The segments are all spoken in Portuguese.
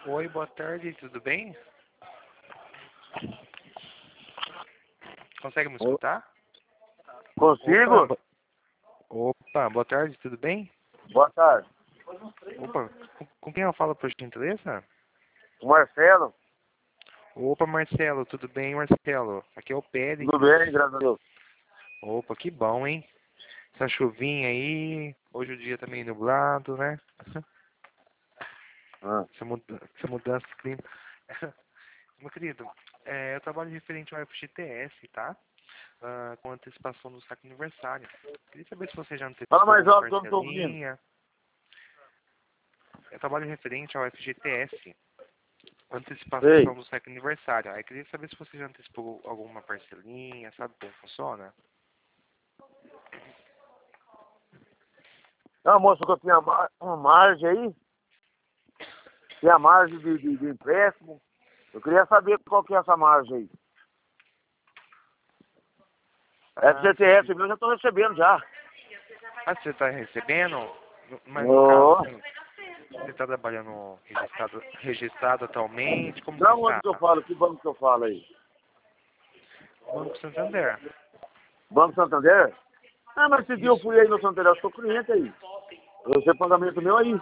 Oi, boa tarde, tudo bem? Consegue me Ô, escutar? Opa, consigo? opa, boa tarde, tudo bem? Boa tarde. Opa, com quem eu falo por gentileza? O Marcelo, Opa, Marcelo, tudo bem, Marcelo? Aqui é o tudo Péricles. bem, graças a Deus. Opa, que bom, hein? Essa chuvinha aí, hoje o dia tá meio nublado, né? Ah, Essa mudança de clima. Meu querido, eu trabalho referente ao FGTS, tá? Com antecipação do saque aniversário. Queria saber se você já fala antecipou mais alguma alto que eu não estou ouvindo. parcelinha. Eu trabalho referente ao FGTS, antecipação Sei. do saque aniversário. Aí queria saber se você já antecipou alguma parcelinha, sabe como funciona? Não, moço, que eu tinha uma margem aí, tinha margem de empréstimo. Eu queria saber qual que é essa margem aí. FGTS meu, eu já estou recebendo já. Você está recebendo? Mas no caso, Ô, assim, você está trabalhando registrado atualmente? Como que não, onde está? que eu falo? Que banco que eu falo aí? Banco Santander. Banco Santander? Ah, mas esse dia eu Isso. fui aí no Santander, eu sou cliente aí. Eu recebi pagamento meu aí.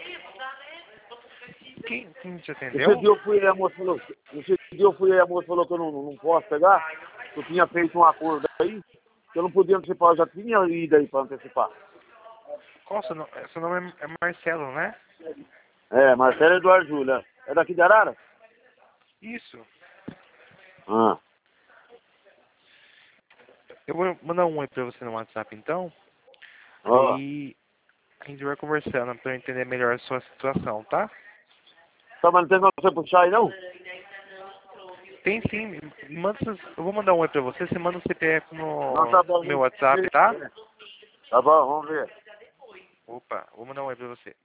Quem te Esse atendeu? dia eu fui aí, a moça falou, esse dia eu fui aí, a moça falou que eu não posso pegar. Eu tinha feito um acordo aí, que eu não podia antecipar, eu já tinha ido aí para antecipar. Qual seu nome é Marcelo, né? É, Marcelo Eduardo Júlia. É daqui de Arara? Isso. Ah. Eu vou mandar um oi pra você no WhatsApp então. Ó. Aí a gente vai conversando pra eu entender melhor a sua situação, tá? Tá, mas não tem como você puxar aí, não? Tem sim. Eu vou mandar um oi pra você. Você manda o CPF Não, no tá bom. meu Vamos WhatsApp, ver. tá? Tá bom, vamos ver. Opa, vou mandar um oi pra você.